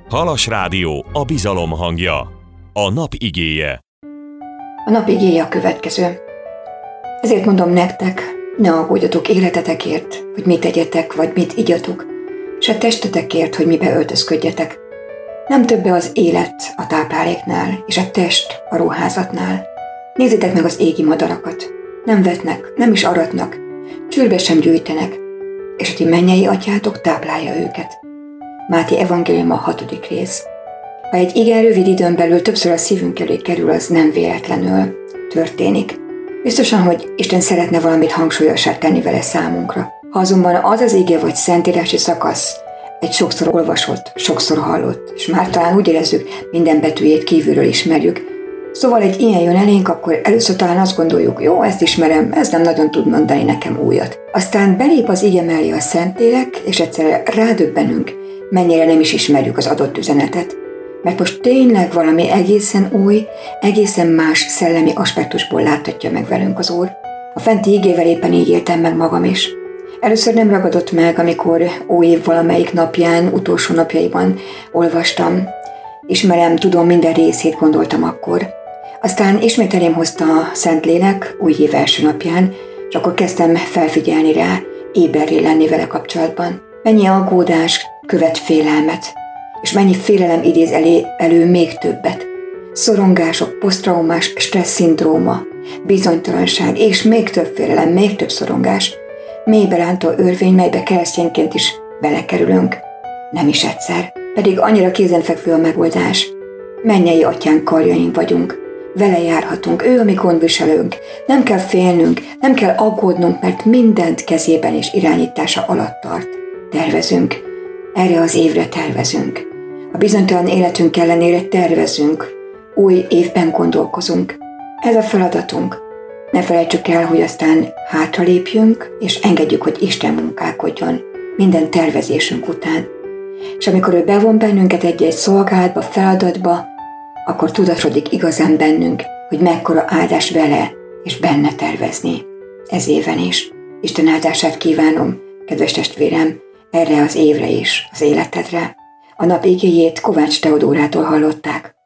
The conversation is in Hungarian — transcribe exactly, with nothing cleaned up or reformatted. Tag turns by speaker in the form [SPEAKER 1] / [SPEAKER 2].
[SPEAKER 1] Halas Rádió, a bizalom hangja. A nap igéje.
[SPEAKER 2] A nap igéje a következő. Ezért mondom nektek, ne aggódjatok életetekért, hogy mit tegyetek, vagy mit igyatok, se testetekért, hogy mibe öltözködjetek. Nem többe az élet a tápláléknál, és a test a ruházatnál. Nézzétek meg az égi madarakat. Nem vetnek, nem is aratnak, csőrbe sem gyűjtenek, és a ti mennyei atyátok táplálja őket. Máté evangélium a hatodik rész. Ha egy igen rövid időn belül többször a szívünk elé kerül, az nem véletlenül történik. Biztosan, hogy Isten szeretne valamit hangsúlyossá tenni vele számunkra. Ha azonban az az ige vagy szentírási szakasz egy sokszor olvasott, sokszor hallott, és már talán úgy érezzük, minden betűjét kívülről ismerjük, szóval egy ilyen jön elénk, akkor először talán azt gondoljuk, jó, ezt ismerem, ez nem nagyon tud mondani nekem újat. Aztán belép az ige mellé a Szentlélek, és egyszerre rádöbbenünk, mennyire nem is ismerjük az adott üzenetet. Mert most tényleg valami egészen új, egészen más szellemi aspektusból láthatja meg velünk az Úr. A fenti igével éppen így éltem meg magam is. Először nem ragadott meg, amikor új év valamelyik napján, utolsó napjaiban olvastam. Ismerem, tudom, minden részét gondoltam akkor. Aztán ismét elém hozta a Szentlélek új év első napján, és akkor kezdtem felfigyelni rá, éberré lenni vele kapcsolatban. Mennyi aggódás követ félelmet, és mennyi félelem idéz elé, elő még többet. Szorongások, posztraumás stressz-szindróma, bizonytalanság, és még több félelem, még több szorongás. Mélybe rántó örvény, melybe keresztényként is belekerülünk. Nem is egyszer, pedig annyira kézenfekvő a megoldás. Mennyei atyánk karjaink vagyunk, vele járhatunk, ő a mi gondviselőnk. Nem kell félnünk, nem kell aggódnunk, mert mindent kezében és irányítása alatt tart. Tervezünk, erre az évre tervezünk. A bizonytalan életünk ellenére tervezünk, új évben gondolkozunk. Ez a feladatunk. Ne felejtsük el, hogy aztán hátralépjünk, és engedjük, hogy Isten munkálkodjon minden tervezésünk után. És amikor ő bevon bennünket egy-egy szolgálatba, feladatba, akkor tudatodik igazán bennünk, hogy mekkora áldás vele és benne tervezni. Ez éven is. Isten áldását kívánom, kedves testvérem, erre az évre is, az életedre. A nap igéjét Kovács Teodórától hallották.